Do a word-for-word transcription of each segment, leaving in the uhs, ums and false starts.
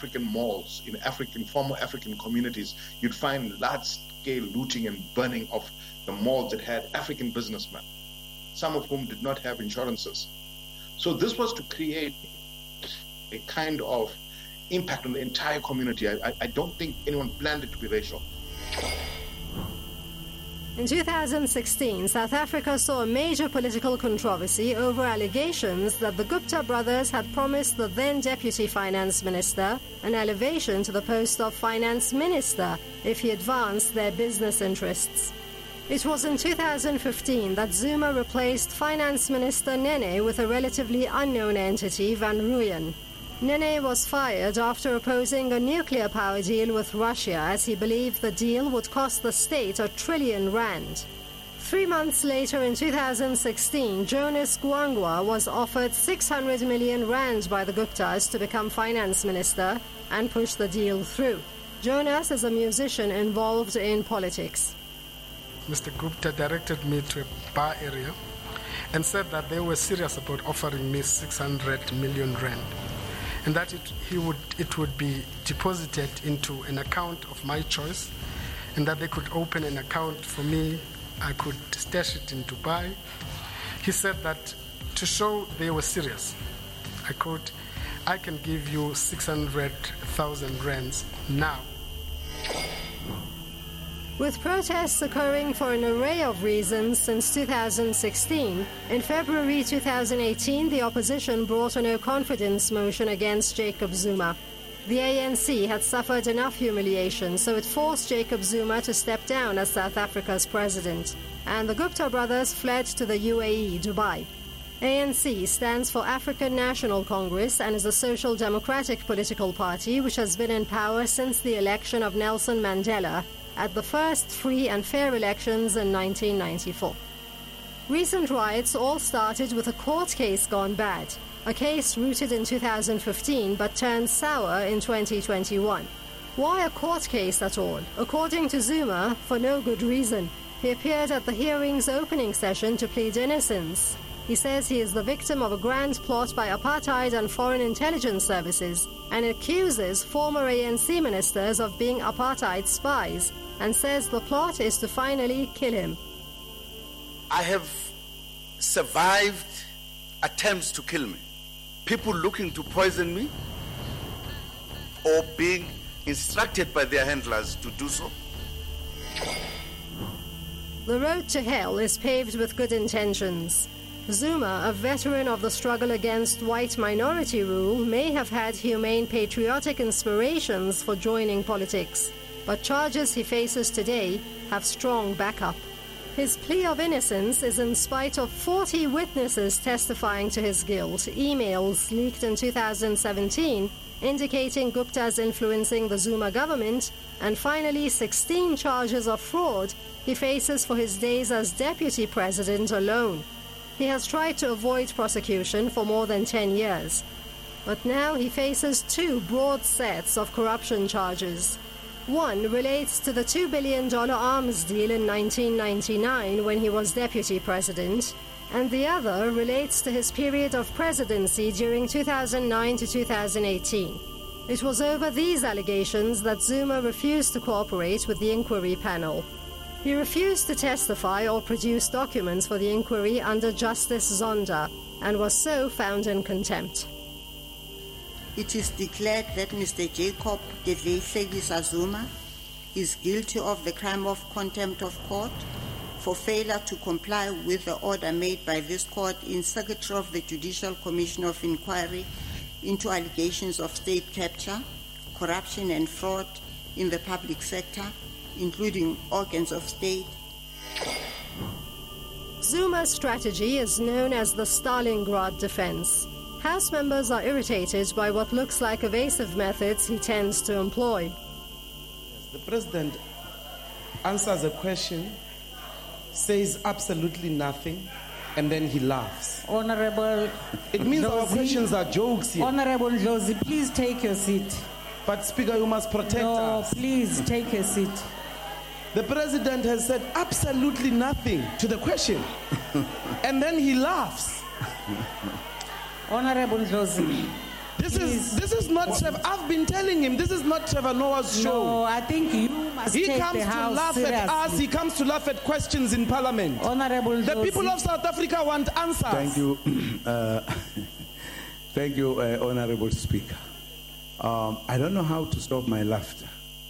African malls, in African, former African communities, you'd find large-scale looting and burning of the malls that had African businessmen, some of whom did not have insurances. So this was to create a kind of impact on the entire community. I, I don't think anyone planned it to be racial. In two thousand sixteen, South Africa saw a major political controversy over allegations that the Gupta brothers had promised the then Deputy Finance Minister an elevation to the post of Finance Minister if he advanced their business interests. It was in two thousand fifteen that Zuma replaced Finance Minister Nene with a relatively unknown entity, Van Rooyen. Nene was fired after opposing a nuclear power deal with Russia as he believed the deal would cost the state a trillion rand. Three months later in two thousand sixteen, Jonas Gwangwa was offered six hundred million rand by the Guptas to become finance minister and push the deal through. Jonas is a musician involved in politics. Mister Gupta directed me to a bar area and said that they were serious about offering me six hundred million rand. And that it, he would, it would be deposited into an account of my choice, and that they could open an account for me. I could stash it in Dubai. He said that to show they were serious, I could, I can give you six hundred thousand rands now. With protests occurring for an array of reasons since two thousand sixteen, in February two thousand eighteen, the opposition brought a no-confidence motion against Jacob Zuma. The A N C had suffered enough humiliation, so it forced Jacob Zuma to step down as South Africa's president, and the Gupta brothers fled to the U A E, Dubai. A N C stands for African National Congress and is a social democratic political party which has been in power since the election of Nelson Mandela at the first free and fair elections in nineteen ninety-four. Recent riots all started with a court case gone bad, a case rooted in two thousand fifteen but turned sour in twenty twenty-one. Why a court case at all? According to Zuma, for no good reason. He appeared at the hearing's opening session to plead innocence. He says he is the victim of a grand plot by apartheid and foreign intelligence services and accuses former A N C ministers of being apartheid spies and says the plot is to finally kill him. I have survived attempts to kill me. People looking to poison me or being instructed by their handlers to do so. The road to hell is paved with good intentions. Zuma, a veteran of the struggle against white minority rule, may have had humane patriotic inspirations for joining politics, but charges he faces today have strong backup. His plea of innocence is in spite of forty witnesses testifying to his guilt, emails leaked in two thousand seventeen indicating Gupta's influencing the Zuma government, and finally sixteen charges of fraud he faces for his days as deputy president alone. He has tried to avoid prosecution for more than ten years. But now he faces two broad sets of corruption charges. One relates to the two billion dollars arms deal in nineteen ninety-nine when he was deputy president, and the other relates to his period of presidency during two thousand nine to two thousand eighteen. It was over these allegations that Zuma refused to cooperate with the inquiry panel. He refused to testify or produce documents for the inquiry under Justice Zonda and was so found in contempt. It is declared that Mister Jacob Gedleyihlekisa Zuma is guilty of the crime of contempt of court for failure to comply with the order made by this court in Secretary of the Judicial Commission of Inquiry into allegations of state capture, corruption and fraud in the public sector, including organs of state. Zuma's strategy is known as the Stalingrad defense. House members are irritated by what looks like evasive methods he tends to employ. The president answers a question, says absolutely nothing, and then he laughs. Honorable It means Dlozi, our questions are jokes here. Honorable Dlozi, please take your seat. But Speaker, you must protect no, us. Please take a seat. The president has said absolutely nothing to the question, and then he laughs. Honorable Dlozi. This is this is not Trevor. I've been telling him this is not Trevor Noah's show. No, I think you must He take comes the to house laugh seriously. at us. He comes to laugh at questions in Parliament. Honorable The Josie. people of South Africa want answers. Thank you. Uh, thank you, uh, Honorable Speaker. Um, I don't know how to stop my laughter.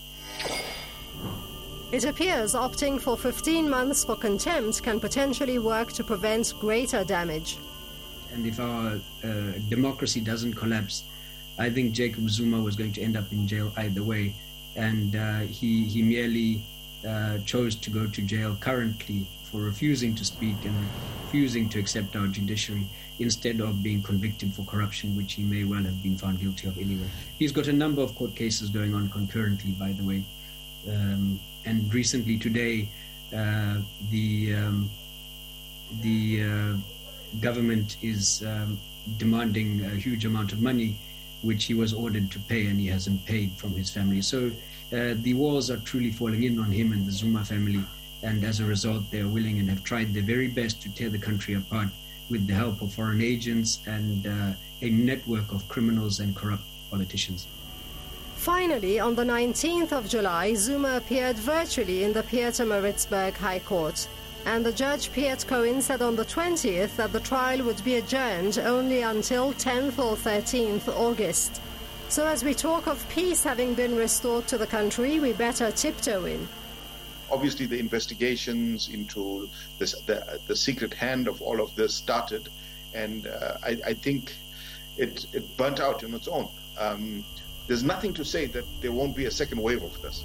It appears opting for fifteen months for contempt can potentially work to prevent greater damage. And if our uh, democracy doesn't collapse, I think Jacob Zuma was going to end up in jail either way. And uh, he, he merely uh, chose to go to jail currently for refusing to speak and refusing to accept our judiciary instead of being convicted for corruption, which he may well have been found guilty of anyway. He's got a number of court cases going on concurrently, by the way. Um, and recently today, uh, the um, the uh, government is um, demanding a huge amount of money, which he was ordered to pay, and he hasn't paid from his family. So uh, the walls are truly falling in on him and the Zuma family, and as a result, they are willing and have tried their very best to tear the country apart with the help of foreign agents and uh, a network of criminals and corrupt politicians. Finally, on the nineteenth of July, Zuma appeared virtually in the Pietermaritzburg High Court. And the judge, Piet Cohen, said on the twentieth that the trial would be adjourned only until tenth or thirteenth August. So as we talk of peace having been restored to the country, we better tiptoe in. Obviously, the investigations into this, the, the secret hand of all of this started, and uh, I, I think it, it burnt out on its own. Um, there's nothing to say that there won't be a second wave of this.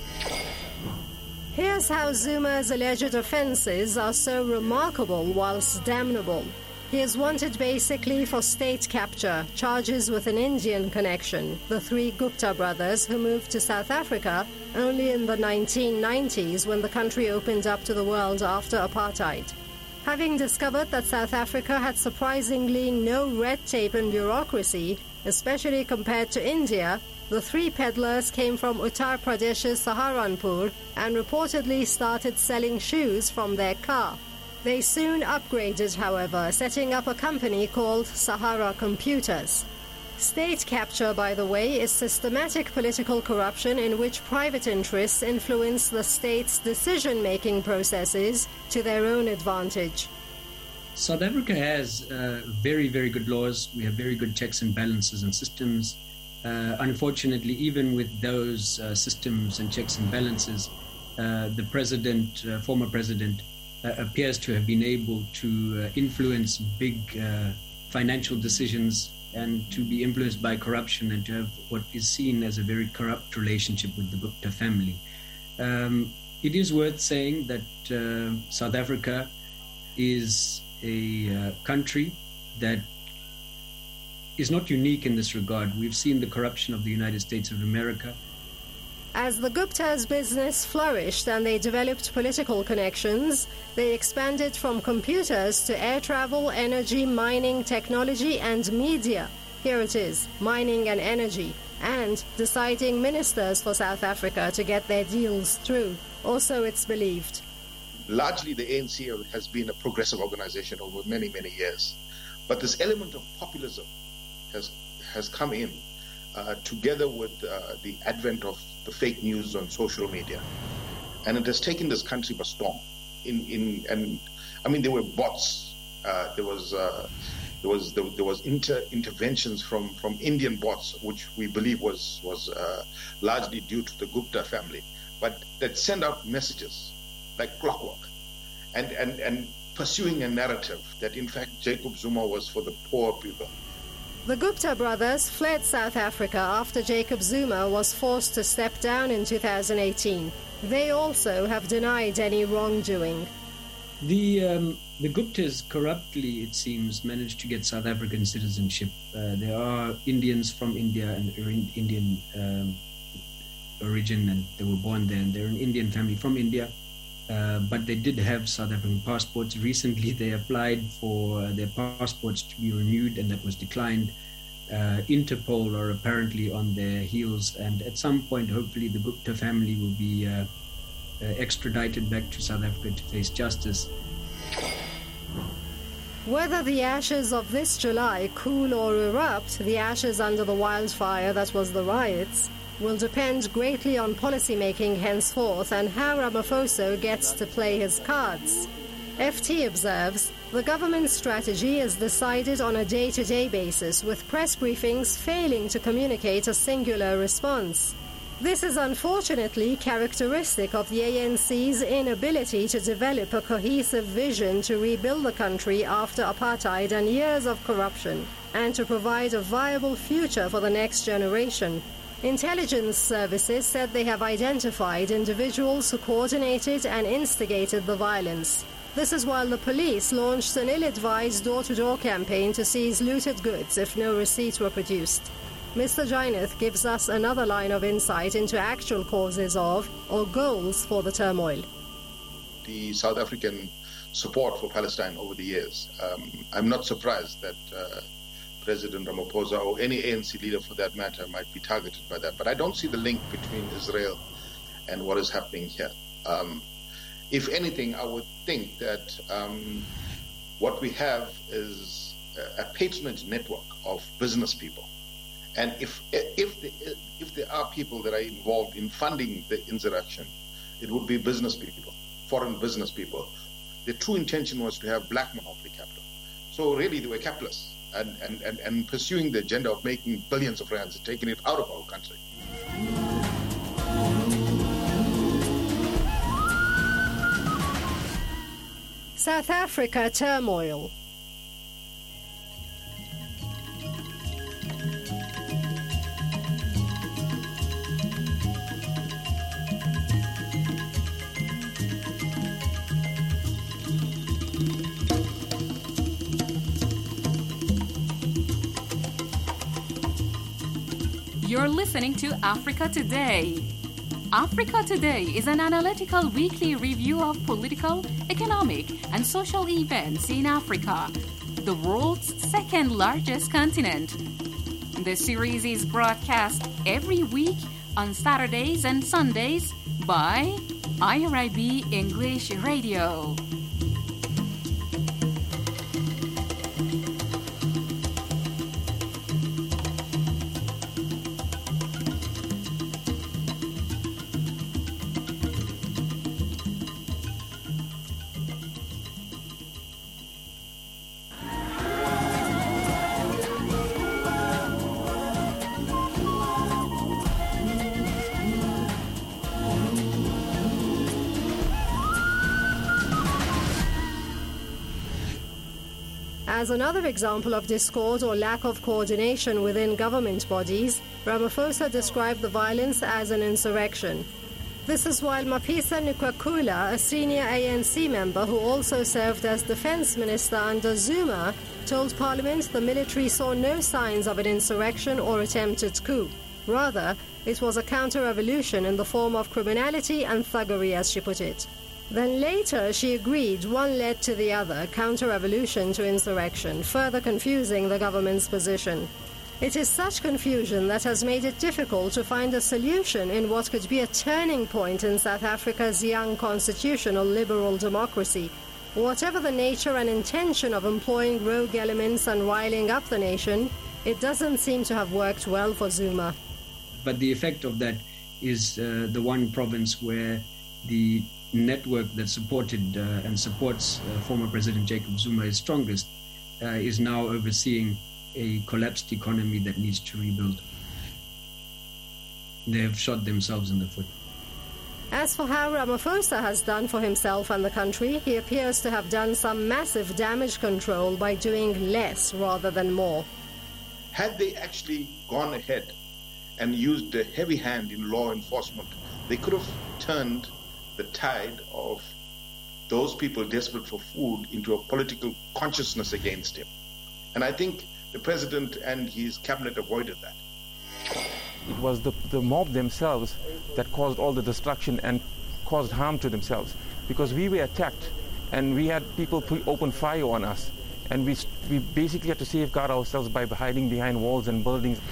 Here's how Zuma's alleged offences are so remarkable whilst damnable. He is wanted basically for state capture, charges with an Indian connection, the three Gupta brothers who moved to South Africa only in the nineteen nineties when the country opened up to the world after apartheid. Having discovered that South Africa had surprisingly no red tape and bureaucracy, especially compared to India, the three peddlers came from Uttar Pradesh's Saharanpur and reportedly started selling shoes from their car. They soon upgraded, however, setting up a company called Sahara Computers. State capture, by the way, is systematic political corruption in which private interests influence the state's decision-making processes to their own advantage. South Africa has uh, very, very good laws. We have very good checks and balances and systems. Uh, unfortunately, even with those uh, systems and checks and balances, uh, the president, uh, former president, uh, appears to have been able to uh, influence big uh, financial decisions and to be influenced by corruption and to have what is seen as a very corrupt relationship with the Gupta family. Um, it is worth saying that uh, South Africa is a uh, country that is not unique in this regard. We've seen the corruption of the United States of America. As the Gupta's business flourished and they developed political connections, they expanded from computers to air travel, energy, mining, technology, and media. Here it is, mining and energy, and deciding ministers for South Africa to get their deals through. Also, it's believed. Largely, the A N C has been a progressive organization over many, many years. But this element of populism has has come in uh, together with uh, the advent of the fake news on social media, and it has taken this country by storm. In in and I mean there were bots. Uh, there was uh, there was there, there was inter interventions from from Indian bots, which we believe was was uh, largely due to the Gupta family, but that send out messages like clockwork, and and and pursuing a narrative that in fact Jacob Zuma was for the poor people. The Gupta brothers fled South Africa after Jacob Zuma was forced to step down in two thousand eighteen. They also have denied any wrongdoing. The um, the Guptas corruptly, it seems, managed to get South African citizenship. Uh, there are Indians from India and Indian um, origin, and they were born there, and they're an Indian family from India. Uh, but they did have South African passports. Recently, they applied for uh, their passports to be renewed, and that was declined. Uh, Interpol are apparently on their heels, and at some point, hopefully, the Gupta family will be uh, uh, extradited back to South Africa to face justice. Whether the ashes of this July cool or erupt, the ashes under the wildfire that was the riots, will depend greatly on policymaking henceforth and how Ramaphosa gets to play his cards. F T observes, the government's strategy is decided on a day-to-day basis, with press briefings failing to communicate a singular response. This is unfortunately characteristic of the A N C's inability to develop a cohesive vision to rebuild the country after apartheid and years of corruption, and to provide a viable future for the next generation. Intelligence services said they have identified individuals who coordinated and instigated the violence. This is while the police launched an ill-advised door-to-door campaign to seize looted goods if no receipts were produced. Mister Jainath gives us another line of insight into actual causes of, or goals for, the turmoil. The South African support for Palestine over the years. Um, I'm not surprised that uh, President Ramaphosa, or any A N C leader for that matter, might be targeted by that. But I don't see the link between Israel and what is happening here. Um, if anything, I would think that um, what we have is a patronage network of business people. And if if the, if there are people that are involved in funding the insurrection, it would be business people, foreign business people. The true intention was to have black monopoly capital. So really they were capitalists and, and, and, and pursuing the agenda of making billions of rands and taking it out of our country. South Africa turmoil. You're listening to Africa Today. Africa Today is an analytical weekly review of political, economic, and social events in Africa, the world's second largest continent. The series is broadcast every week on Saturdays and Sundays by I R I B English Radio. As another example of discord or lack of coordination within government bodies, Ramaphosa described the violence as an insurrection. This is while Mapisa Nkwakula, a senior A N C member who also served as defense minister under Zuma, told Parliament the military saw no signs of an insurrection or attempted coup. Rather, it was a counter-revolution in the form of criminality and thuggery, as she put it. Then later she agreed one led to the other, counter-revolution to insurrection, further confusing the government's position. It is such confusion that has made it difficult to find a solution in what could be a turning point in South Africa's young constitutional liberal democracy. Whatever the nature and intention of employing rogue elements and riling up the nation, it doesn't seem to have worked well for Zuma. But the effect of that is uh, the one province where the network that supported uh, and supports uh, former President Jacob Zuma is strongest uh, is now overseeing a collapsed economy that needs to rebuild. They have shot themselves in the foot. As for how Ramaphosa has done for himself and the country, he appears to have done some massive damage control by doing less rather than more. Had they actually gone ahead and used a heavy hand in law enforcement, they could have turned the tide of those people desperate for food into a political consciousness against him. And I think the president and his cabinet avoided that. It was the, the mob themselves that caused all the destruction and caused harm to themselves, because we were attacked and we had people put open fire on us, and we, we basically had to safeguard ourselves by hiding behind walls and buildings.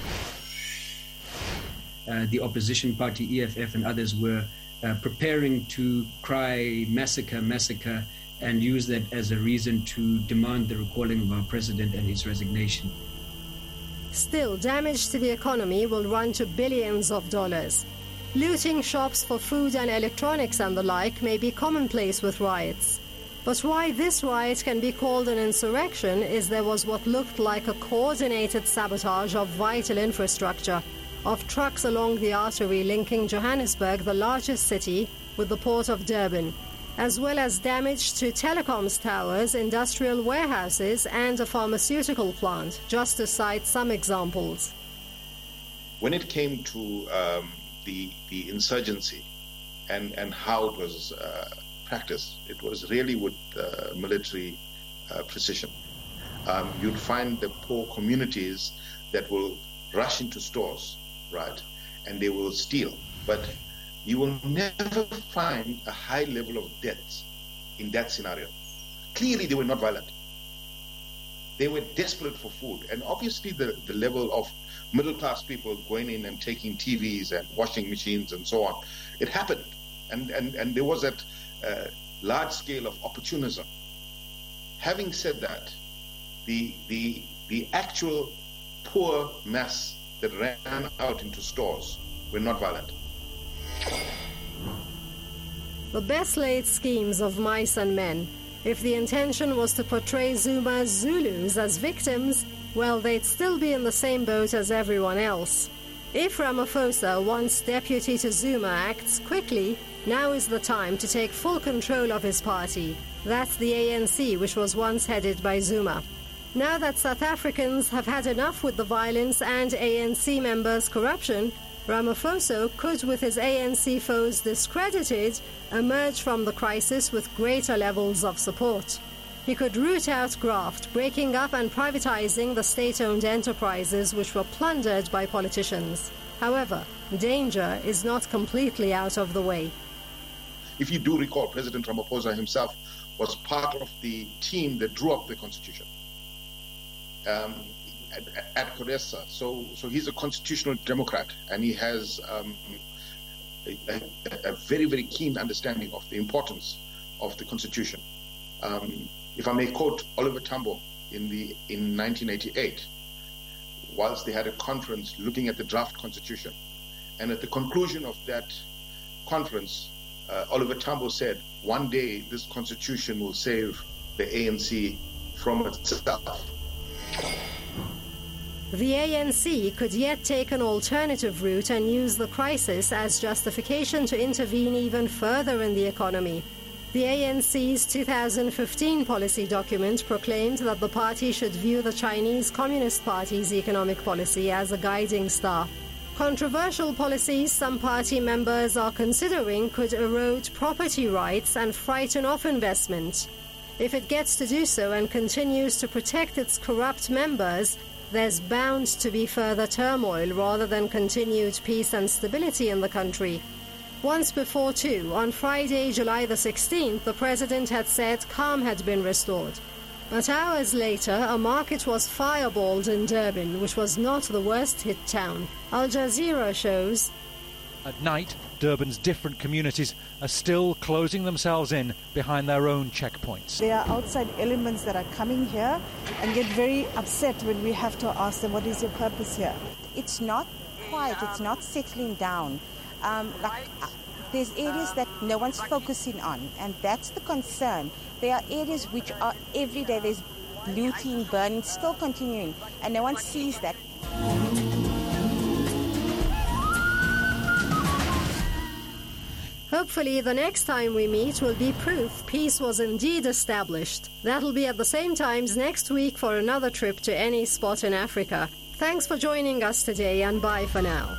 Uh, the opposition party, E F F, and others were Uh, preparing to cry massacre, massacre, and use that as a reason to demand the recalling of our president and his resignation. Still, damage to the economy will run to billions of dollars. Looting shops for food and electronics and the like may be commonplace with riots. But why this riot can be called an insurrection is there was what looked like a coordinated sabotage of vital infrastructure, of trucks along the artery linking Johannesburg, the largest city, with the port of Durban, as well as damage to telecoms towers, industrial warehouses, and a pharmaceutical plant, just to cite some examples. When it came to um, the, the insurgency and, and how it was uh, practiced, it was really with uh, military uh, precision. Um, you'd find the poor communities that will rush into stores, right, and they will steal. But you will never find a high level of deaths in that scenario. Clearly, they were not violent. They were desperate for food. And obviously, the, the level of middle-class people going in and taking T Vs and washing machines and so on, it happened. And, and, and there was that uh, large scale of opportunism. Having said that, the, the, the actual poor mass that ran out into stores were not violent. The best laid schemes of mice and men. If the intention was to portray Zuma's Zulus as victims, well, they'd still be in the same boat as everyone else. If Ramaphosa, once deputy to Zuma, acts quickly, now is the time to take full control of his party. That's the A N C, which was once headed by Zuma. Now that South Africans have had enough with the violence and A N C members' corruption, Ramaphosa could, with his A N C foes discredited, emerge from the crisis with greater levels of support. He could root out graft, breaking up and privatizing the state-owned enterprises which were plundered by politicians. However, danger is not completely out of the way. If you do recall, President Ramaphosa himself was part of the team that drew up the Constitution um, at, at CODESA. So, so he's a constitutional Democrat, and he has um, a, a, a very, very keen understanding of the importance of the Constitution. Um, if I may quote Oliver Tambo in the in nineteen eighty-eight, whilst they had a conference looking at the draft Constitution, and at the conclusion of that conference, uh, Oliver Tambo said, "One day this Constitution will save the A N C from itself." The A N C could yet take an alternative route and use the crisis as justification to intervene even further in the economy. The A N C's two thousand fifteen policy document proclaimed that the party should view the Chinese Communist Party's economic policy as a guiding star. Controversial policies some party members are considering could erode property rights and frighten off investment. If it gets to do so and continues to protect its corrupt members, there's bound to be further turmoil rather than continued peace and stability in the country. Once before, too, on Friday, July the sixteenth, the president had said calm had been restored. But hours later, a market was fireballed in Durban, which was not the worst-hit town. Al Jazeera shows... At night, Durban's different communities are still closing themselves in behind their own checkpoints. There are outside elements that are coming here and get very upset when we have to ask them, what is your purpose here? It's not quiet, it's not settling down. Um, like, uh, there's areas that no one's focusing on, and that's the concern. There are areas which are every day, there's looting, burning, still continuing, and no one sees that. Hopefully the next time we meet will be proof peace was indeed established. That'll be at the same times next week for another trip to any spot in Africa. Thanks for joining us today, and bye for now.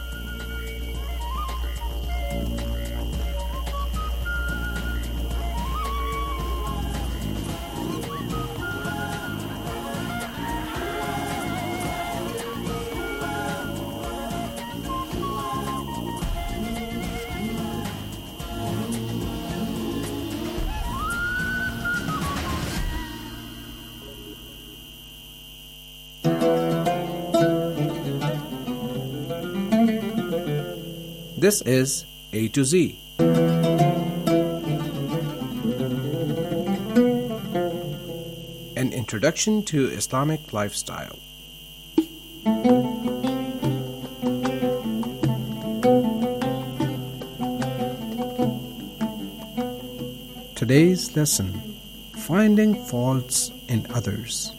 This is A to Z. Introduction to Islamic Lifestyle. Today's lesson: Finding Faults in Others.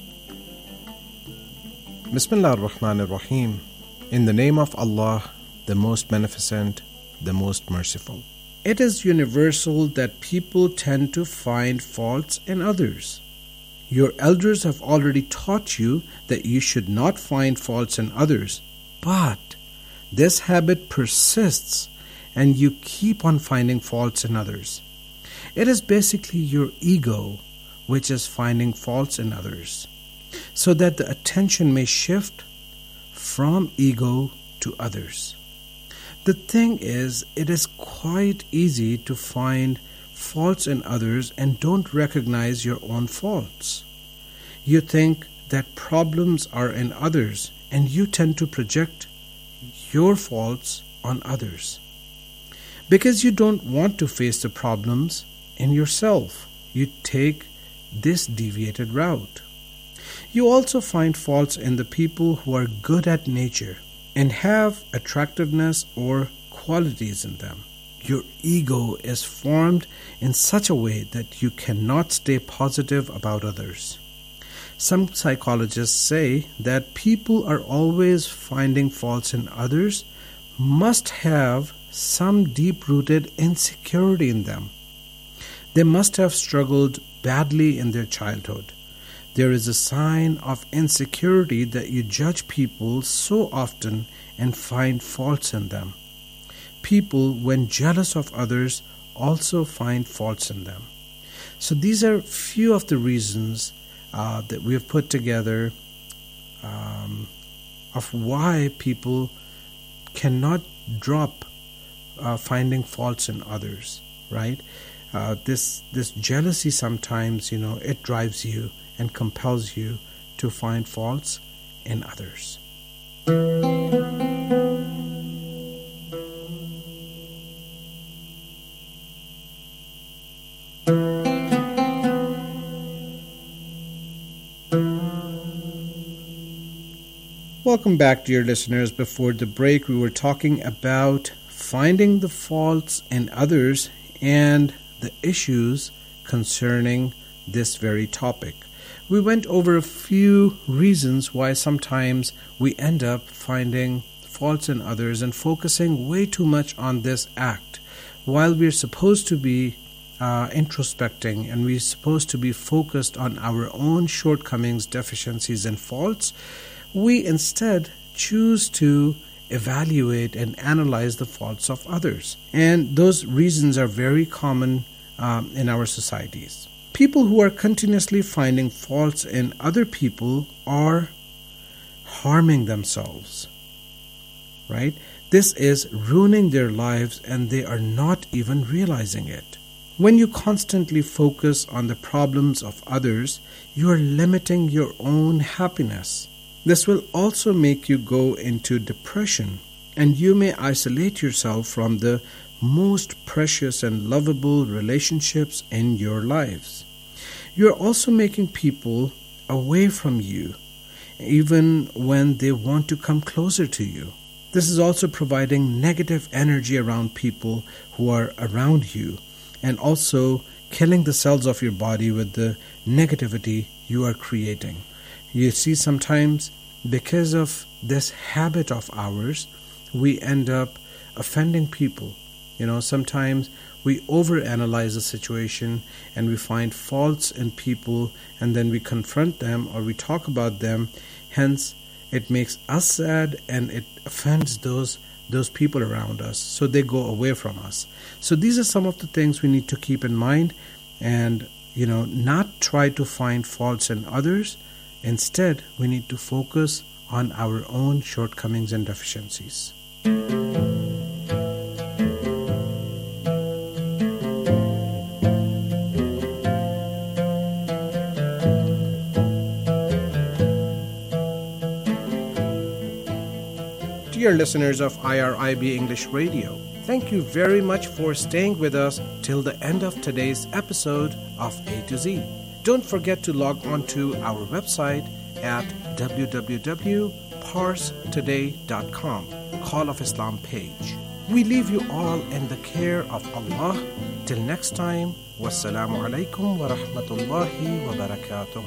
Bismillah ar-Rahman ar-Rahim. In the name of Allah, the most beneficent, the most merciful. It is universal that people tend to find faults in others. Your elders have already taught you that you should not find faults in others, but this habit persists and you keep on finding faults in others. It is basically your ego which is finding faults in others, so that the attention may shift from ego to others. The thing is, it is quite easy to find faults in others and don't recognize your own faults. You think that problems are in others and you tend to project your faults on others. Because you don't want to face the problems in yourself, you take this deviated route. You also find faults in the people who are good at nature and have attractiveness or qualities in them. Your ego is formed in such a way that you cannot stay positive about others. Some psychologists say that people are always finding faults in others must have some deep-rooted insecurity in them. They must have struggled badly in their childhood. There is a sign of insecurity that you judge people so often and find faults in them. People, when jealous of others, also find faults in them. So these are few of the reasons uh, that we have put together um, of why people cannot drop uh, finding faults in others, right? Uh, this this jealousy sometimes, you know, it drives you and compels you to find faults in others. Welcome back, dear listeners. Before the break, we were talking about finding the faults in others and the issues concerning this very topic. We went over a few reasons why sometimes we end up finding faults in others and focusing way too much on this act, while we're supposed to be uh, introspecting and we're supposed to be focused on our own shortcomings, deficiencies, and faults. We instead choose to evaluate and analyze the faults of others. And those reasons are very common um, in our societies. People who are continuously finding faults in other people are harming themselves, right? This is ruining their lives and they are not even realizing it. When you constantly focus on the problems of others, you are limiting your own happiness. This will also make you go into depression, and you may isolate yourself from the most precious and lovable relationships in your lives. You're also making people away from you, even when they want to come closer to you. This is also providing negative energy around people who are around you, and also killing the cells of your body with the negativity you are creating. You see, sometimes because of this habit of ours, we end up offending people. You know, sometimes we overanalyze a situation and we find faults in people, and then we confront them or we talk about them. Hence, it makes us sad and it offends those those people around us, so they go away from us. So these are some of the things we need to keep in mind, and you know, not try to find faults in others. Instead, we need to focus on our own shortcomings and deficiencies. Dear listeners of I R I B English Radio, thank you very much for staying with us till the end of today's episode of A to Z. Don't forget to log on to our website at w w w dot pars today dot com, Call of Islam page. We leave you all in the care of Allah. Till next time, wassalamu alaikum wa rahmatullahi wa barakatuh.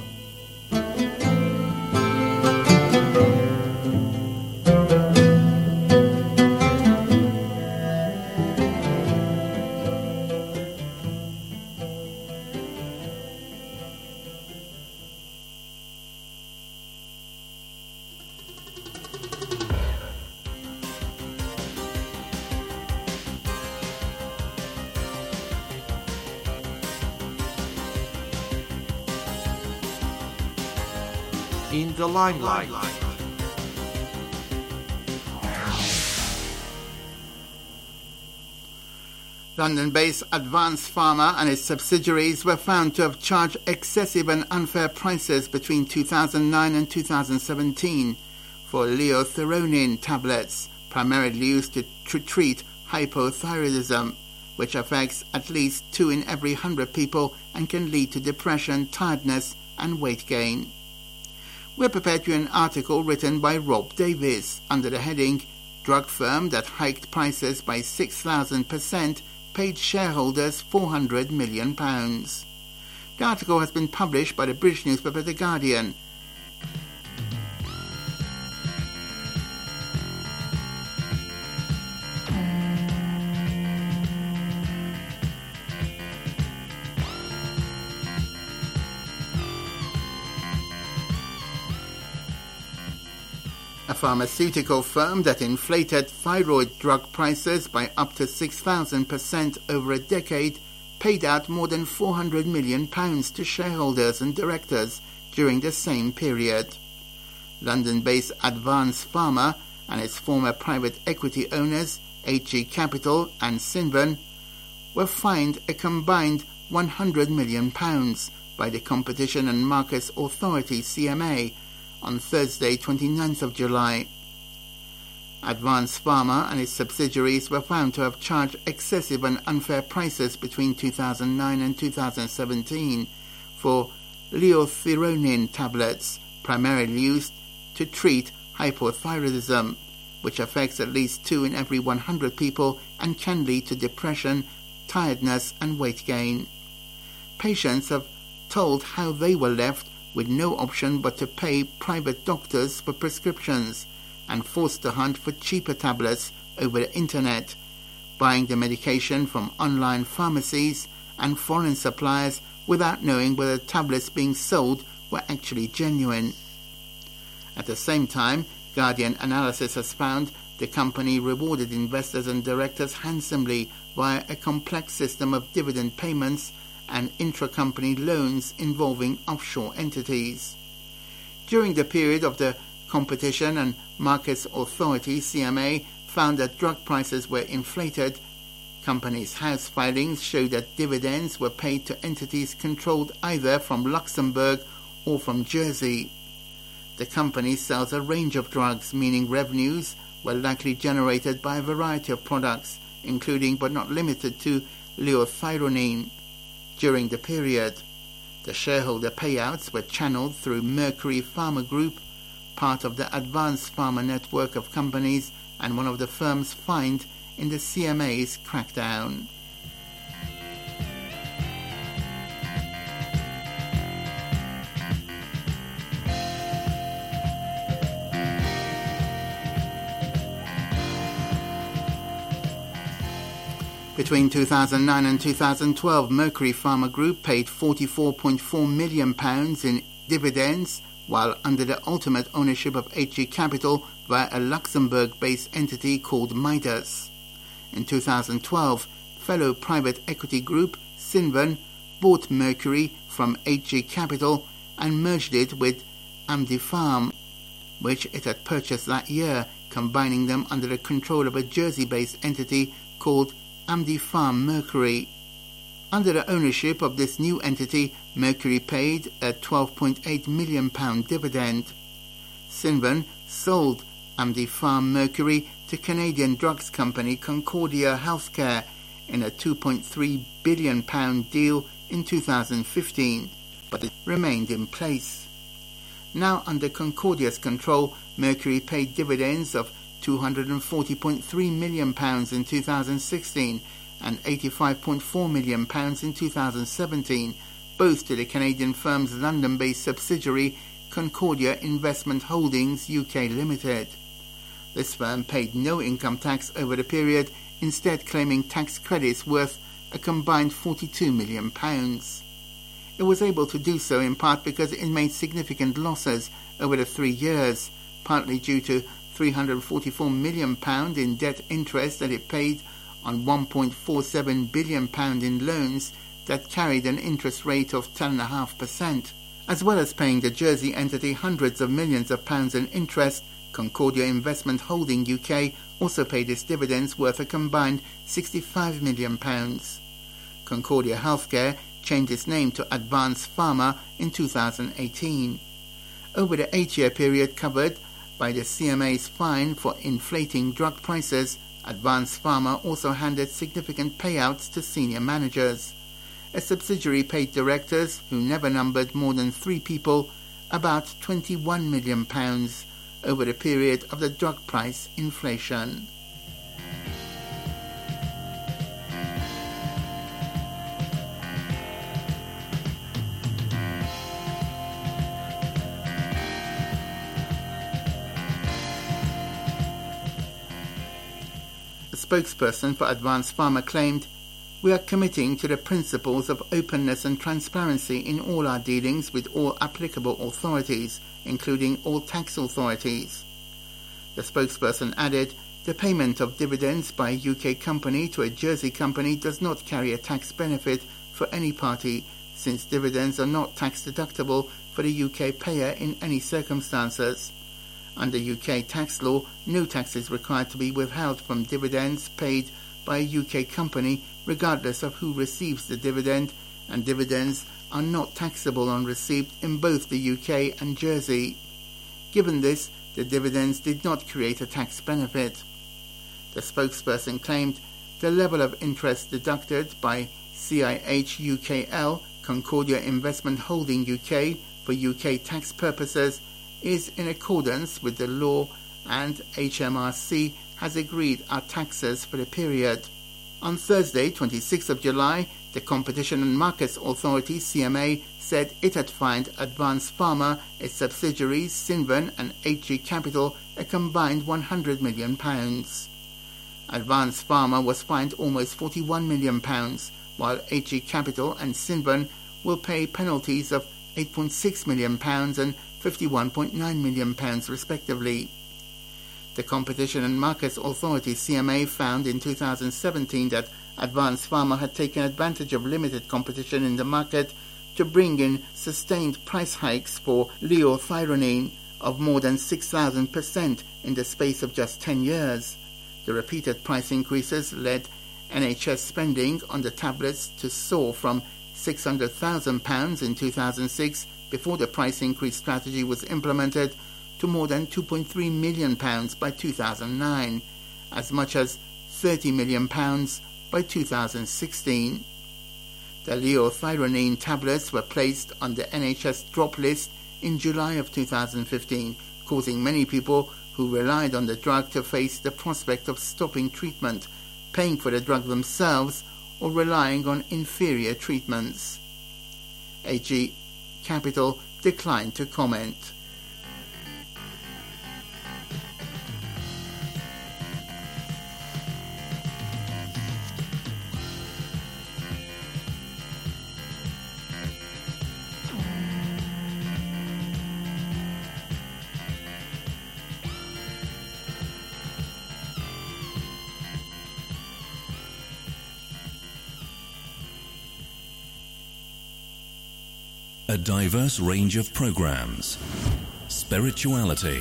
In the limelight. London-based Advanced Pharma and its subsidiaries were found to have charged excessive and unfair prices between two thousand nine and two thousand seventeen for leothyronin tablets, primarily used to, to treat hypothyroidism, which affects at least two in every hundred people and can lead to depression, tiredness, and weight gain. We're prepared to an article written by Rob Davis under the heading Drug Firm That Hiked Prices by six thousand percent Paid Shareholders four hundred million pounds. The article has been published by the British newspaper The Guardian. A pharmaceutical firm that inflated thyroid drug prices by up to six thousand percent over a decade paid out more than four hundred million pounds to shareholders and directors during the same period. London-based Advanced Pharma and its former private equity owners, H G Capital and Cinven, were fined a combined one hundred million pounds by the Competition and Markets Authority, C M A, on Thursday, twenty-ninth of July. Advanced Pharma and its subsidiaries were found to have charged excessive and unfair prices between two thousand nine and two thousand seventeen for leothyronin tablets, primarily used to treat hypothyroidism, which affects at least two in every one hundred people and can lead to depression, tiredness, and weight gain. Patients have told how they were left with no option but to pay private doctors for prescriptions and forced to hunt for cheaper tablets over the internet, buying the medication from online pharmacies and foreign suppliers without knowing whether tablets being sold were actually genuine. At the same time, Guardian analysis has found the company rewarded investors and directors handsomely via a complex system of dividend payments and intra-company loans involving offshore entities. During the period of the Competition and Markets Authority, C M A, found that drug prices were inflated. Companies' house filings show that dividends were paid to entities controlled either from Luxembourg or from Jersey. The company sells a range of drugs, meaning revenues were likely generated by a variety of products, including but not limited to leothyronin. During the period, the shareholder payouts were channeled through Mercury Pharma Group, part of the Advanced Pharma network of companies and one of the firms fined in the C M A's crackdown. Between two thousand nine and two thousand twelve, Mercury Pharma Group paid forty-four point four million pounds in dividends, while under the ultimate ownership of H G Capital via a Luxembourg-based entity called Midas. In two thousand twelve, fellow private equity group Cinven bought Mercury from H G Capital and merged it with Amdipharm, which it had purchased that year, combining them under the control of a Jersey-based entity called Amdipharm Mercury. Under the ownership of this new entity, Mercury paid a twelve point eight million pounds dividend. Cinven sold Amdipharm Mercury to Canadian drugs company Concordia Healthcare in a two point three billion pounds deal in two thousand fifteen, but it remained in place. Now under Concordia's control, Mercury paid dividends of two hundred forty point three million pounds in two thousand sixteen and eighty-five point four million pounds in two thousand seventeen, both to the Canadian firm's London-based subsidiary Concordia Investment Holdings U K Limited. This firm paid no income tax over the period, instead claiming tax credits worth a combined forty-two million pounds. It was able to do so in part because it made significant losses over the three years, partly due to three hundred forty-four million pounds in debt interest that it paid on one point four seven billion pounds in loans that carried an interest rate of ten point five percent. As well as paying the Jersey entity hundreds of millions of pounds in interest, Concordia Investment Holding U K also paid its dividends worth a combined sixty-five million pounds. Concordia Healthcare changed its name to Advance Pharma in two thousand eighteen. Over the eight-year period covered by the C M A's fine for inflating drug prices, Advance Pharma also handed significant payouts to senior managers. A subsidiary paid directors, who never numbered more than three people, about twenty-one million pounds over the period of the drug price inflation. A spokesperson for Advance Pharma claimed, "We are committing to the principles of openness and transparency in all our dealings with all applicable authorities, including all tax authorities." The spokesperson added, "The payment of dividends by a U K company to a Jersey company does not carry a tax benefit for any party, since dividends are not tax deductible for the U K payer in any circumstances. Under U K tax law, no tax is required to be withheld from dividends paid by a U K company, regardless of who receives the dividend, and dividends are not taxable on receipt in both the U K and Jersey. Given this, the dividends did not create a tax benefit." The spokesperson claimed the level of interest deducted by C I H U K L, Concordia Investment Holding U K, for U K tax purposes is in accordance with the law, and H M R C has agreed our taxes for the period. On Thursday, twenty-sixth of July, the Competition and Markets Authority, C M A, said it had fined Advance Pharma, its subsidiaries Cinven and H G Capital, a combined one hundred million pounds. Advance Pharma was fined almost forty-one million pounds, while H G Capital and Cinven will pay penalties of eight point six million pounds and fifty-one point nine million pounds respectively. The Competition and Markets Authority, C M A, found in two thousand seventeen that Advance Pharma had taken advantage of limited competition in the market to bring in sustained price hikes for liothyronine of more than six thousand percent in the space of just ten years. The repeated price increases led N H S spending on the tablets to soar from six hundred thousand pounds in two thousand six, before the price increase strategy was implemented, to more than two point three million pounds by two thousand nine, as much as thirty million pounds by two thousand sixteen. The liothyronine tablets were placed on the N H S drop list in July of two thousand fifteen, causing many people who relied on the drug to face the prospect of stopping treatment, paying for the drug themselves, or relying on inferior treatments. H G Capital declined to comment. A diverse range of programs. Spirituality.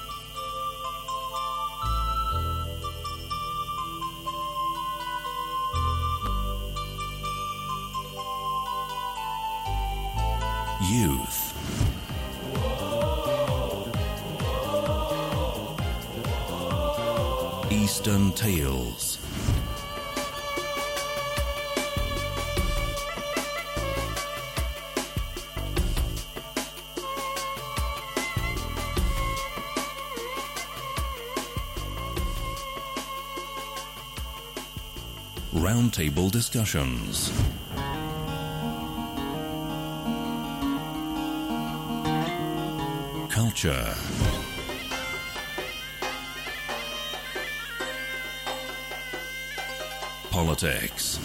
Youth. Eastern Tales. roundtable discussions. Culture. Politics.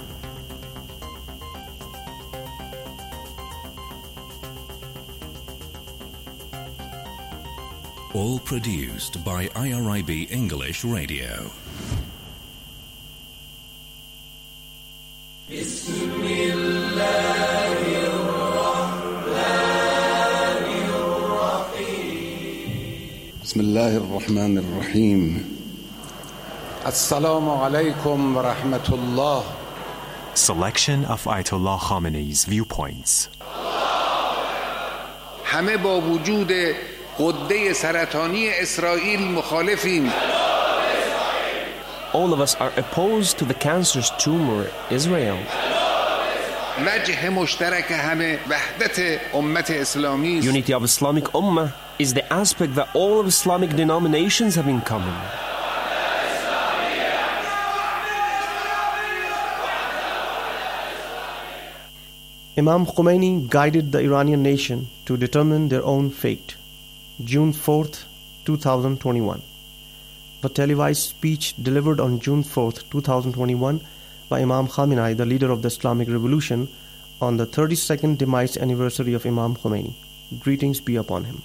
All produced by I R I B English Radio. بسم الله الرحمن الرحيم السلام عليكم ورحمة الله. Selection of Ayatollah Khamenei's viewpoints. همه با وجود غده سرطانی اسرائیل مخالفیم. All of us are opposed to the cancerous tumor Israel. وجه مشترک همه وحدت امت اسلامی است. Unity of Islamic Ummah is the aspect that all of Islamic denominations have in common. Imam Khomeini guided the Iranian nation to determine their own fate. June fourth, twenty twenty-one. The televised speech delivered on June fourth, twenty twenty-one by Imam Khamenei, the leader of the Islamic Revolution, on the thirty-second demise anniversary of Imam Khomeini. Greetings be upon him.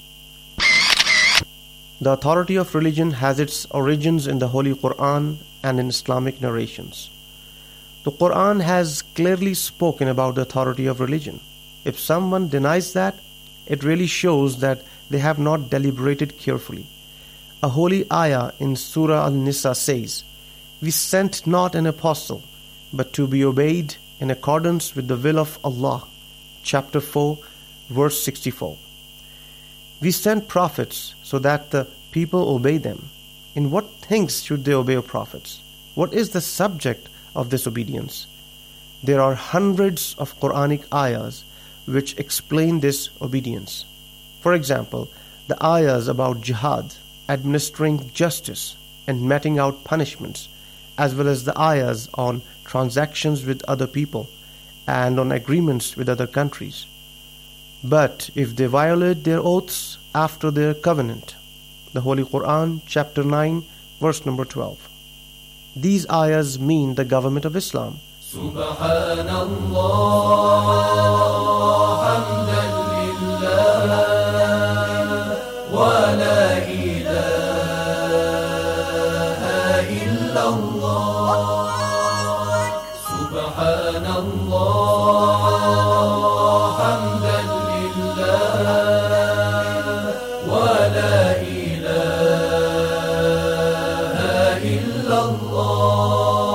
The authority of religion has its origins in the Holy Quran and in Islamic narrations. The Quran has clearly spoken about the authority of religion. If someone denies that, it really shows that they have not deliberated carefully. A holy ayah in Surah Al-Nisa says, "We sent not an apostle, but to be obeyed in accordance with the will of Allah." Chapter four, verse sixty-four. We sent prophets so that the people obey them. In what things should they obey prophets? What is the subject of this obedience? There are hundreds of Quranic ayahs which explain this obedience. For example, the ayahs about jihad, administering justice and meting out punishments, as well as the ayahs on transactions with other people and on agreements with other countries. But if they violate their oaths after their covenant, the Holy Quran, chapter nine, verse number twelve. These ayahs mean the government of Islam. Subhanallah, hamdan lillah, wa la ilaha illallah. Subhanallah, hamdan lillah, wa la ilaha illallah.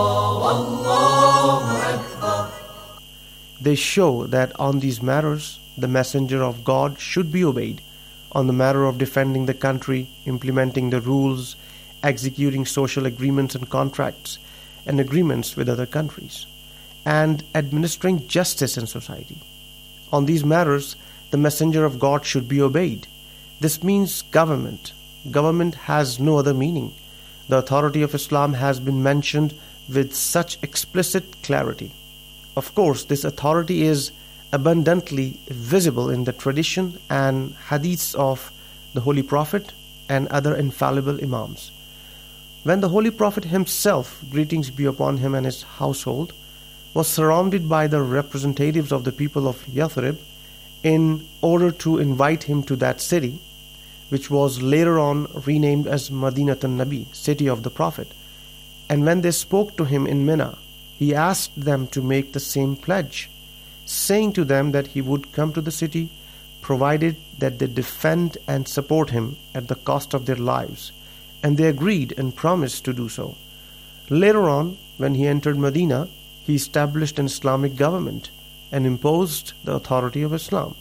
They show that on these matters, the messenger of God should be obeyed. On the matter of defending the country, implementing the rules, executing social agreements and contracts, and agreements with other countries, and administering justice in society. On these matters, the messenger of God should be obeyed. This means government. Government has no other meaning. The authority of Islam has been mentioned with such explicit clarity. Of course, this authority is abundantly visible in the tradition and hadiths of the Holy Prophet and other infallible Imams. When the Holy Prophet himself, greetings be upon him and his household, was surrounded by the representatives of the people of Yathrib in order to invite him to that city, which was later on renamed as Madinat al-Nabi, city of the Prophet. And when they spoke to him in Mina, he asked them to make the same pledge, saying to them that he would come to the city provided that they defend and support him at the cost of their lives. And they agreed and promised to do so. Later on, when he entered Medina, he established an Islamic government and imposed the authority of Islam.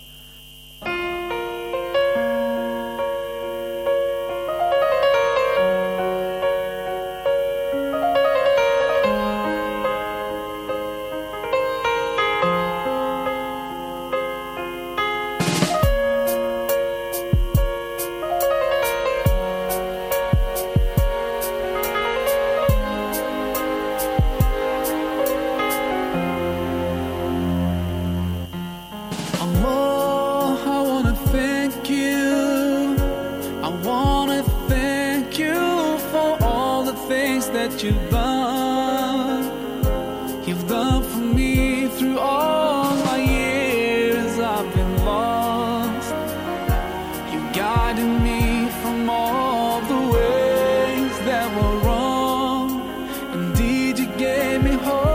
that you've done. You've done for me through all my years I've been lost. You guided me from all the ways that were wrong. Indeed, you gave me hope.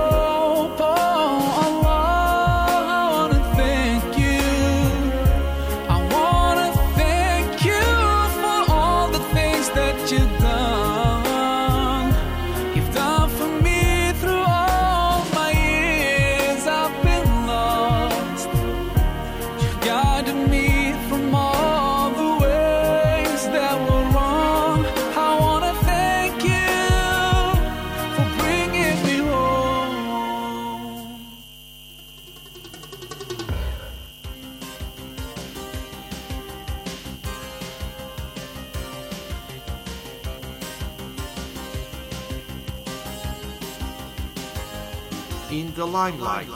In the limelight.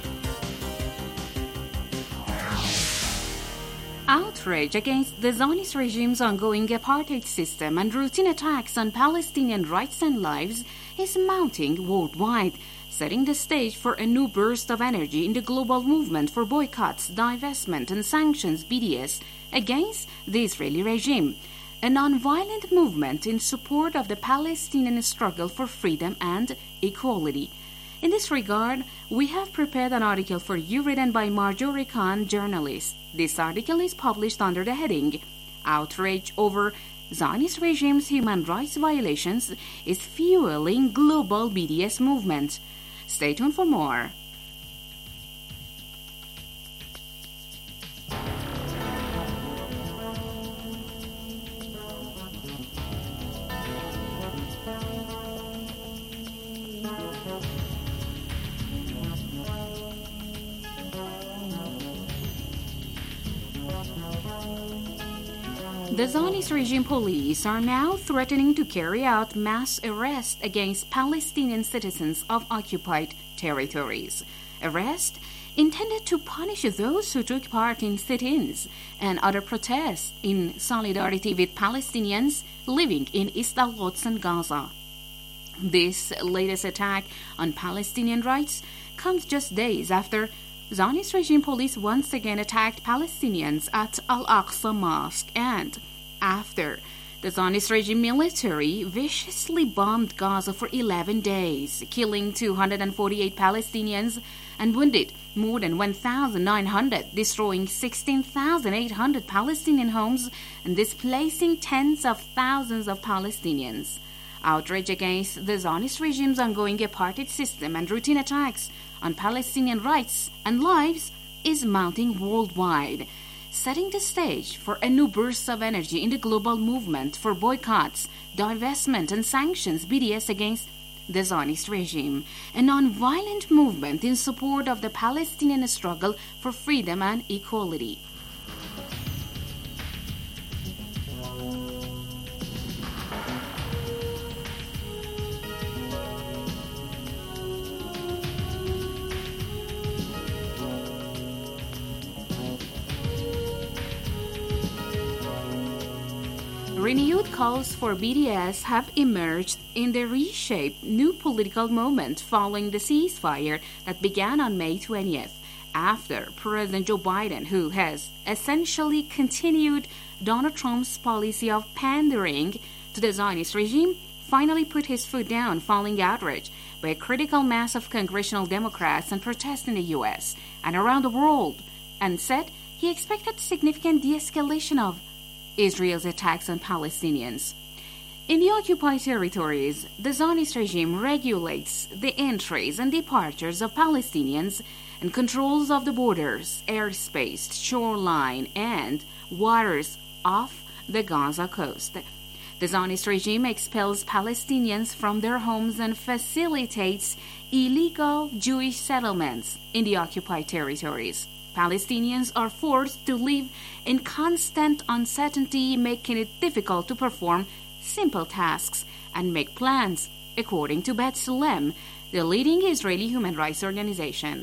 Outrage against the Zionist regime's ongoing apartheid system and routine attacks on Palestinian rights and lives is mounting worldwide, setting the stage for a new burst of energy in the global movement for boycotts, divestment, and sanctions B D S against the Israeli regime, a non-violent movement in support of the Palestinian struggle for freedom and equality. In this regard, we have prepared an article for you written by Marjorie Khan, journalist. This article is published under the heading, Outrage over Zionist regime's human rights violations is fueling global B D S movement. Stay tuned for more. The Zionist regime police are now threatening to carry out mass arrests against Palestinian citizens of occupied territories. Arrest intended to punish those who took part in sit-ins and other protests in solidarity with Palestinians living in East Al-Quds and Gaza. This latest attack on Palestinian rights comes just days after Zionist regime police once again attacked Palestinians at Al-Aqsa Mosque and after the Zionist regime military viciously bombed Gaza for eleven days, killing two hundred forty-eight Palestinians and wounded more than one thousand nine hundred, destroying sixteen thousand eight hundred Palestinian homes and displacing tens of thousands of Palestinians. Outrage against the Zionist regime's ongoing apartheid system and routine attacks on Palestinian rights and lives is mounting worldwide, setting the stage for a new burst of energy in the global movement for boycotts, divestment, and sanctions B D S against the Zionist regime, a non-violent movement in support of the Palestinian struggle for freedom and equality. Renewed calls for B D S have emerged in the reshaped new political moment following the ceasefire that began on May twentieth, after President Joe Biden, who has essentially continued Donald Trump's policy of pandering to the Zionist regime, finally put his foot down following outrage by a critical mass of congressional Democrats and protests in the U S and around the world, and said he expected significant de-escalation of Israel's attacks on Palestinians. In the occupied territories, the Zionist regime regulates the entries and departures of Palestinians and controls of the borders, airspace, shoreline, and waters off the Gaza coast. The Zionist regime expels Palestinians from their homes and facilitates illegal Jewish settlements in the occupied territories. Palestinians are forced to live in constant uncertainty, making it difficult to perform simple tasks and make plans, according to B'Tselem, the leading Israeli human rights organization.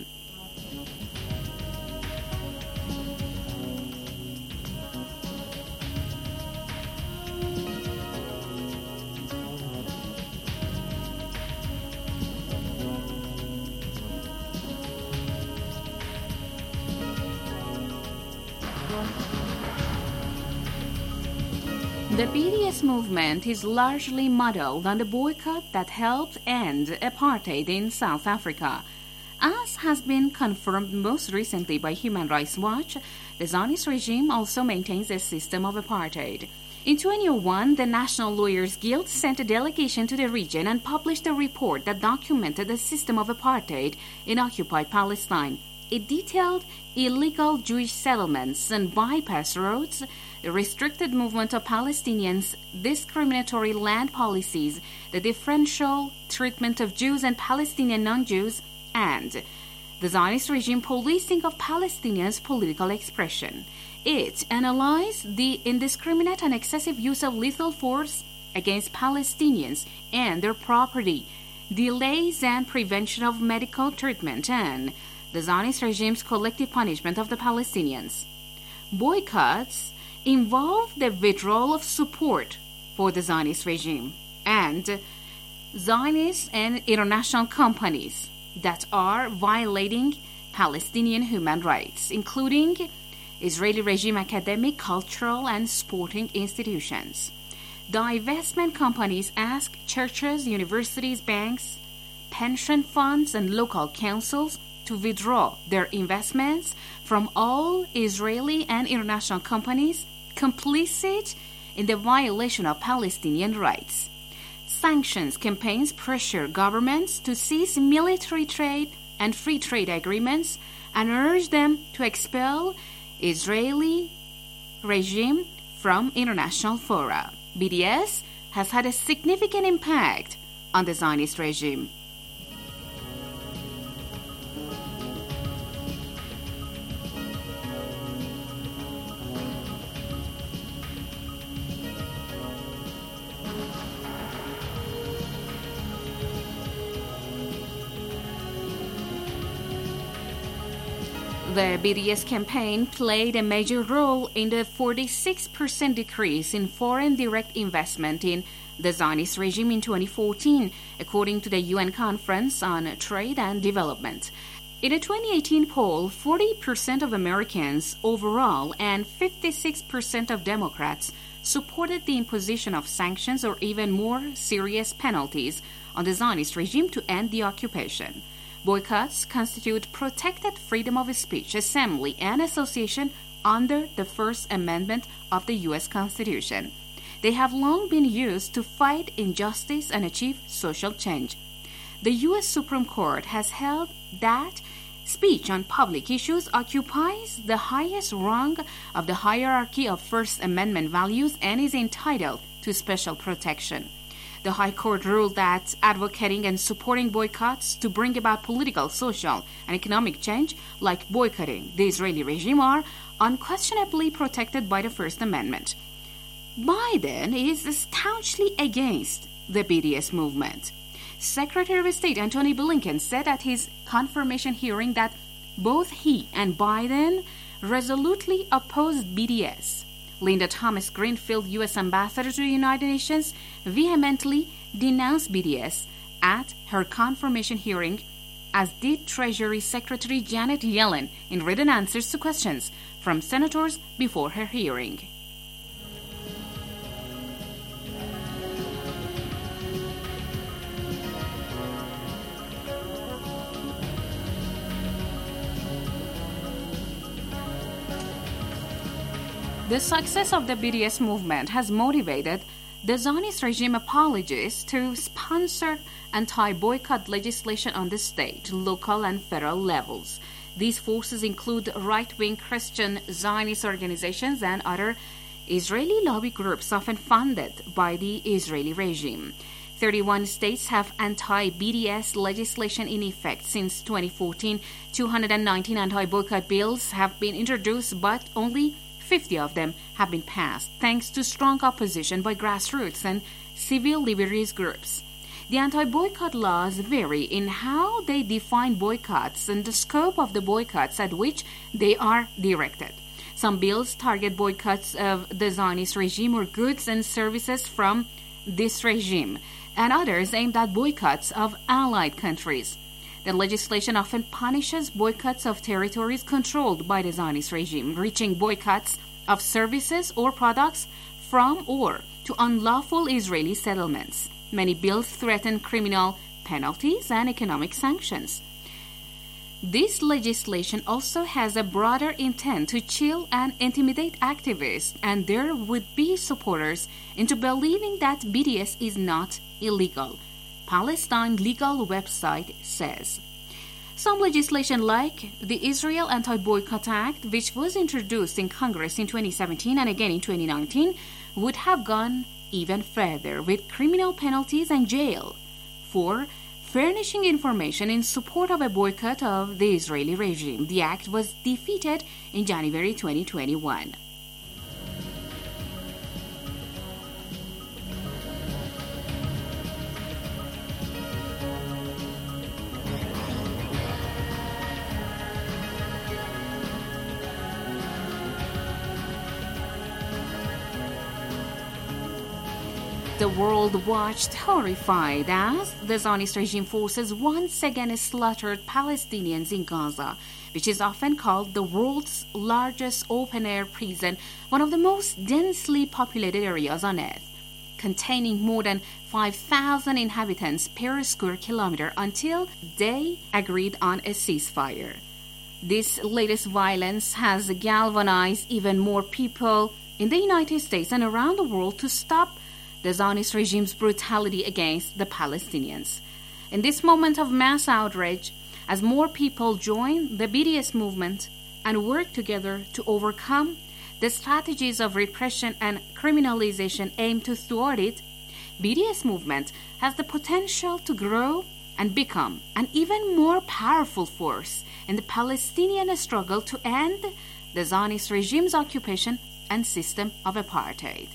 The B D S movement is largely modeled on the boycott that helped end apartheid in South Africa. As has been confirmed most recently by Human Rights Watch, the Zionist regime also maintains a system of apartheid. In twenty oh one, the National Lawyers Guild sent a delegation to the region and published a report that documented the system of apartheid in occupied Palestine. It detailed illegal Jewish settlements and bypass roads, the restricted movement of Palestinians, discriminatory land policies, the differential treatment of Jews and Palestinian non-Jews, and the Zionist regime policing of Palestinians' political expression. It analyzed the indiscriminate and excessive use of lethal force against Palestinians and their property, delays and prevention of medical treatment, and the Zionist regime's collective punishment of the Palestinians. Boycotts involve the withdrawal of support for the Zionist regime and Zionist and international companies that are violating Palestinian human rights, including Israeli regime academic, cultural, and sporting institutions. Divestment companies ask churches, universities, banks, pension funds, and local councils to withdraw their investments from all Israeli and international companies complicit in the violation of Palestinian rights. Sanctions campaigns pressure governments to cease military trade and free trade agreements and urge them to expel Israeli regime from international fora. B D S has had a significant impact on the Zionist regime. The B D S campaign played a major role in the forty-six percent decrease in foreign direct investment in the Zionist regime in twenty fourteen, according to the U N Conference on Trade and Development. In a twenty eighteen poll, forty percent of Americans overall and fifty-six percent of Democrats supported the imposition of sanctions or even more serious penalties on the Zionist regime to end the occupation. Boycotts constitute protected freedom of speech, assembly, and association under the First Amendment of the U S Constitution. They have long been used to fight injustice and achieve social change. The U S Supreme Court has held that speech on public issues occupies the highest rung of the hierarchy of First Amendment values and is entitled to special protection. The High Court ruled that advocating and supporting boycotts to bring about political, social, and economic change, like boycotting the Israeli regime, are unquestionably protected by the First Amendment. Biden is staunchly against the B D S movement. Secretary of State Antony Blinken said at his confirmation hearing that both he and Biden resolutely opposed B D S. Linda Thomas Greenfield, U S Ambassador to the United Nations, vehemently denounced B D S at her confirmation hearing, as did Treasury Secretary Janet Yellen in written answers to questions from senators before her hearing. The success of the B D S movement has motivated the Zionist regime apologists to sponsor anti-boycott legislation on the state, local, and federal levels. These forces include right-wing Christian Zionist organizations and other Israeli lobby groups often funded by the Israeli regime. thirty-one states have anti-B D S legislation in effect since twenty fourteen. two hundred nineteen anti-boycott bills have been introduced, but only fifty of them have been passed, thanks to strong opposition by grassroots and civil liberties groups. The anti-boycott laws vary in how they define boycotts and the scope of the boycotts at which they are directed. Some bills target boycotts of the Zionist regime or goods and services from this regime, and others aimed at boycotts of allied countries. The legislation often punishes boycotts of territories controlled by the Zionist regime, reaching boycotts of services or products from or to unlawful Israeli settlements. Many bills threaten criminal penalties and economic sanctions. This legislation also has a broader intent to chill and intimidate activists and their would-be supporters into believing that B D S is not illegal, Palestine legal website says. Some legislation like the Israel Anti-Boycott Act, which was introduced in Congress in twenty seventeen and again in twenty nineteen, would have gone even further with criminal penalties and jail for furnishing information in support of a boycott of the Israeli regime. The act was defeated in January twenty twenty-one. The world watched horrified as the Zionist regime forces once again slaughtered Palestinians in Gaza, which is often called the world's largest open-air prison, one of the most densely populated areas on Earth, containing more than five thousand inhabitants per square kilometer until they agreed on a ceasefire. This latest violence has galvanized even more people in the United States and around the world to stop the Zionist regime's brutality against the Palestinians. In this moment of mass outrage, as more people join the B D S movement and work together to overcome the strategies of repression and criminalization aimed to thwart it, B D S movement has the potential to grow and become an even more powerful force in the Palestinian struggle to end the Zionist regime's occupation and system of apartheid.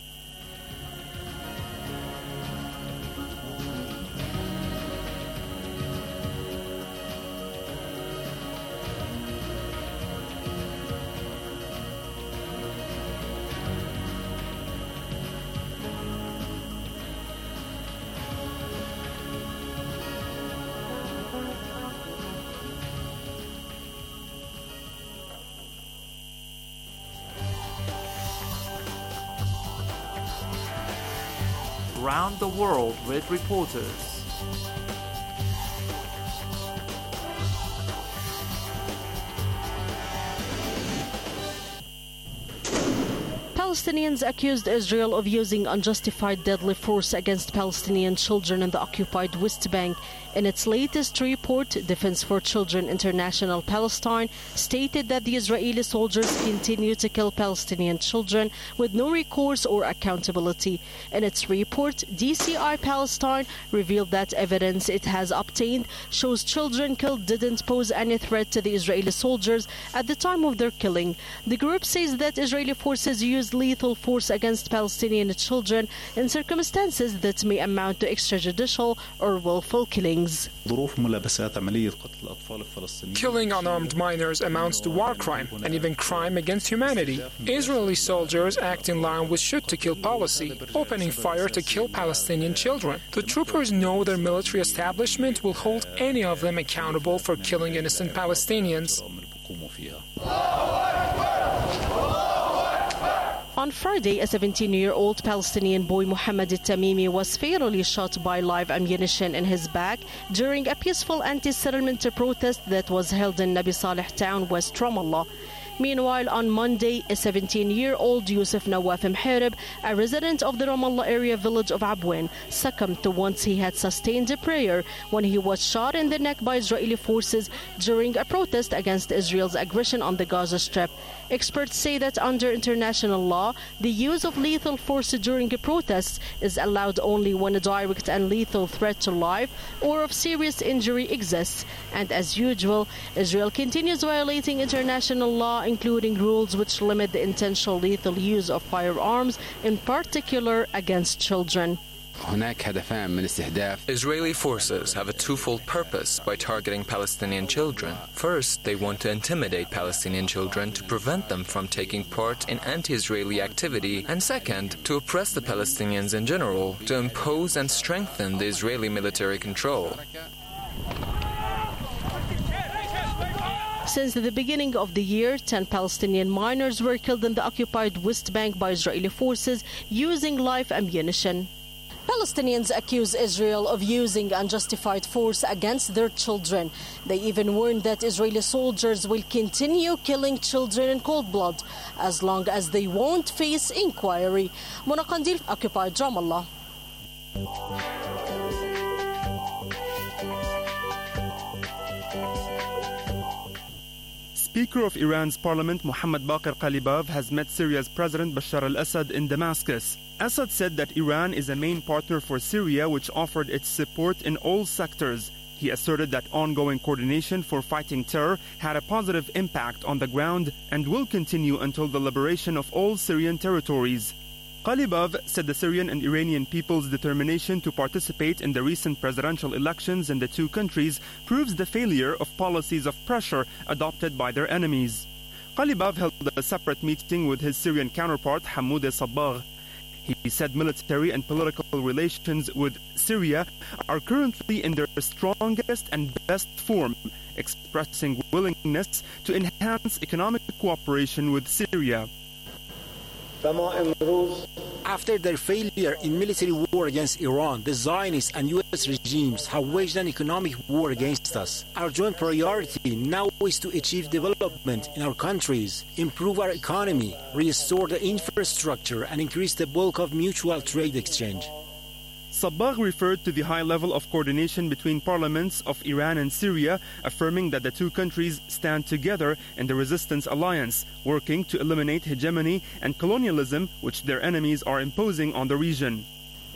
Around the world with reporters. Palestinians accused Israel of using unjustified deadly force against Palestinian children in the occupied West Bank. In its latest report, Defense for Children International Palestine stated that the Israeli soldiers continue to kill Palestinian children with no recourse or accountability. In its report, D C I Palestine revealed that evidence it has obtained shows children killed didn't pose any threat to the Israeli soldiers at the time of their killing. The group says that Israeli forces used lethal force against Palestinian children in circumstances that may amount to extrajudicial or willful killings. Killing unarmed minors amounts to war crime and even crime against humanity. Israeli soldiers act in line with shoot-to-kill policy, opening fire to kill Palestinian children. The troopers know their military establishment will hold any of them accountable for killing innocent Palestinians. On Friday, a seventeen-year-old Palestinian boy, Muhammad al-Tamimi, was fatally shot by live ammunition in his back during a peaceful anti-settlement protest that was held in Nabi Saleh town, West Ramallah. Meanwhile, on Monday, a seventeen-year-old Yusuf Nawaf Mharib, a resident of the Ramallah area village of Abwin, succumbed to once he had sustained a prayer when he was shot in the neck by Israeli forces during a protest against Israel's aggression on the Gaza Strip. Experts say that under international law, the use of lethal force during a protest is allowed only when a direct and lethal threat to life or of serious injury exists. And as usual, Israel continues violating international law, including rules which limit the intentional lethal use of firearms, in particular against children. Israeli forces have a twofold purpose by targeting Palestinian children. First, they want to intimidate Palestinian children to prevent them from taking part in anti-Israeli activity, and second, to oppress the Palestinians in general, to impose and strengthen the Israeli military control. Since the beginning of the year, ten Palestinian miners were killed in the occupied West Bank by Israeli forces using live ammunition. Palestinians accuse Israel of using unjustified force against their children. They even warned that Israeli soldiers will continue killing children in cold blood as long as they won't face inquiry. Mona Qandil, occupied Ramallah. Speaker of Iran's parliament Mohammad Baqir Qalibaf has met Syria's President Bashar al-Assad in Damascus. Assad said that Iran is a main partner for Syria, which offered its support in all sectors. He asserted that ongoing coordination for fighting terror had a positive impact on the ground and will continue until the liberation of all Syrian territories. Qalibaf said the Syrian and Iranian people's determination to participate in the recent presidential elections in the two countries proves the failure of policies of pressure adopted by their enemies. Qalibaf held a separate meeting with his Syrian counterpart Hamoud Sabbagh. He said military and political relations with Syria are currently in their strongest and best form, expressing willingness to enhance economic cooperation with Syria. After their failure in military war against Iran, the Zionist and U S regimes have waged an economic war against us. Our joint priority now is to achieve development in our countries, improve our economy, restore the infrastructure, and increase the bulk of mutual trade exchange. Sabbagh referred to the high level of coordination between parliaments of Iran and Syria, affirming that the two countries stand together in the resistance alliance, working to eliminate hegemony and colonialism which their enemies are imposing on the region.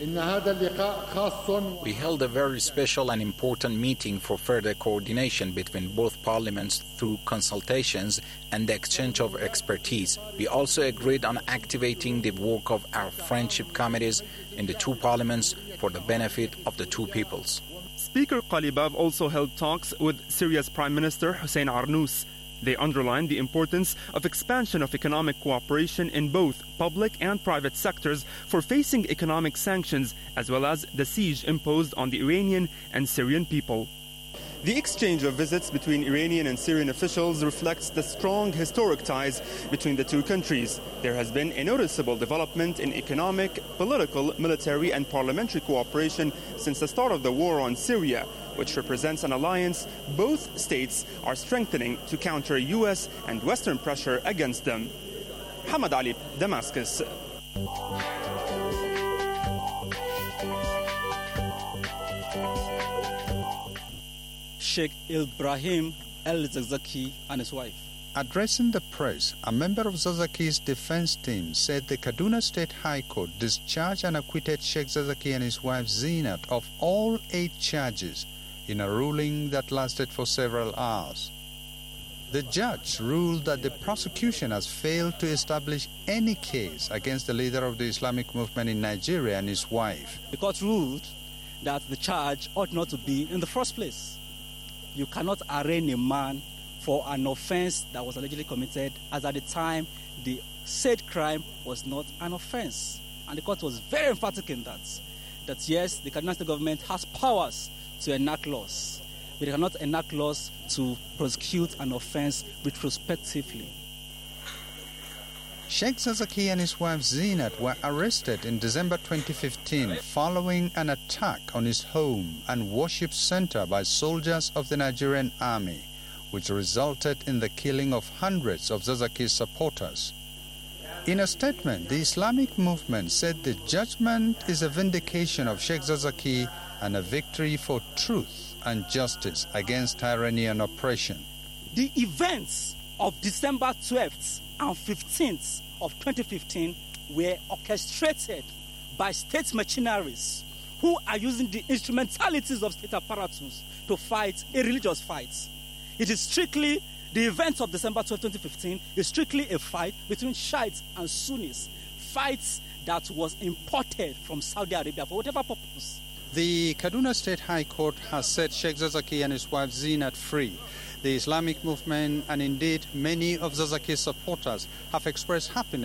We held a very special and important meeting for further coordination between both parliaments through consultations and the exchange of expertise. We also agreed on activating the work of our friendship committees in the two parliaments for the benefit of the two peoples. Speaker Qalibaf also held talks with Syria's Prime Minister Hossein Arnous. They underlined the importance of expansion of economic cooperation in both public and private sectors for facing economic sanctions, as well as the siege imposed on the Iranian and Syrian people. The exchange of visits between Iranian and Syrian officials reflects the strong historic ties between the two countries. There has been a noticeable development in economic, political, military, and parliamentary cooperation since the start of the war on Syria, which represents an alliance both states are strengthening to counter U S and Western pressure against them. Hamad Ali, Damascus. Sheikh Ibrahim El-Zakzaki and his wife. Addressing the press, a member of Zakzaki's defense team said the Kaduna State High Court discharged and acquitted Sheikh Zakzaki and his wife Zinat of all eight charges in a ruling that lasted for several hours. The judge ruled that the prosecution has failed to establish any case against the leader of the Islamic movement in Nigeria and his wife. The court ruled that the charge ought not to be in the first place. You cannot arraign a man for an offense that was allegedly committed, as at the time the said crime was not an offense. And the court was very emphatic in that, that yes, the Kaduna State government has powers to enact laws, but they cannot enact laws to prosecute an offense retrospectively. Sheikh Zakzaki and his wife Zinat were arrested in December twenty fifteen following an attack on his home and worship center by soldiers of the Nigerian army, which resulted in the killing of hundreds of Zakzaki's supporters. In a statement, the Islamic movement said the judgment is a vindication of Sheikh Zakzaki and a victory for truth and justice against tyranny and oppression. The events of December twelfth and fifteenth of twenty fifteen were orchestrated by state machineries who are using the instrumentalities of state apparatus to fight a religious fight. It is strictly, the event of December twelfth, twenty fifteen is strictly a fight between Shiites and Sunnis, fights that was imported from Saudi Arabia for whatever purpose. The Kaduna State High Court has set Sheikh Zakzaki and his wife Zinat free. The Islamic movement and indeed many of Zakzaki's supporters have expressed happiness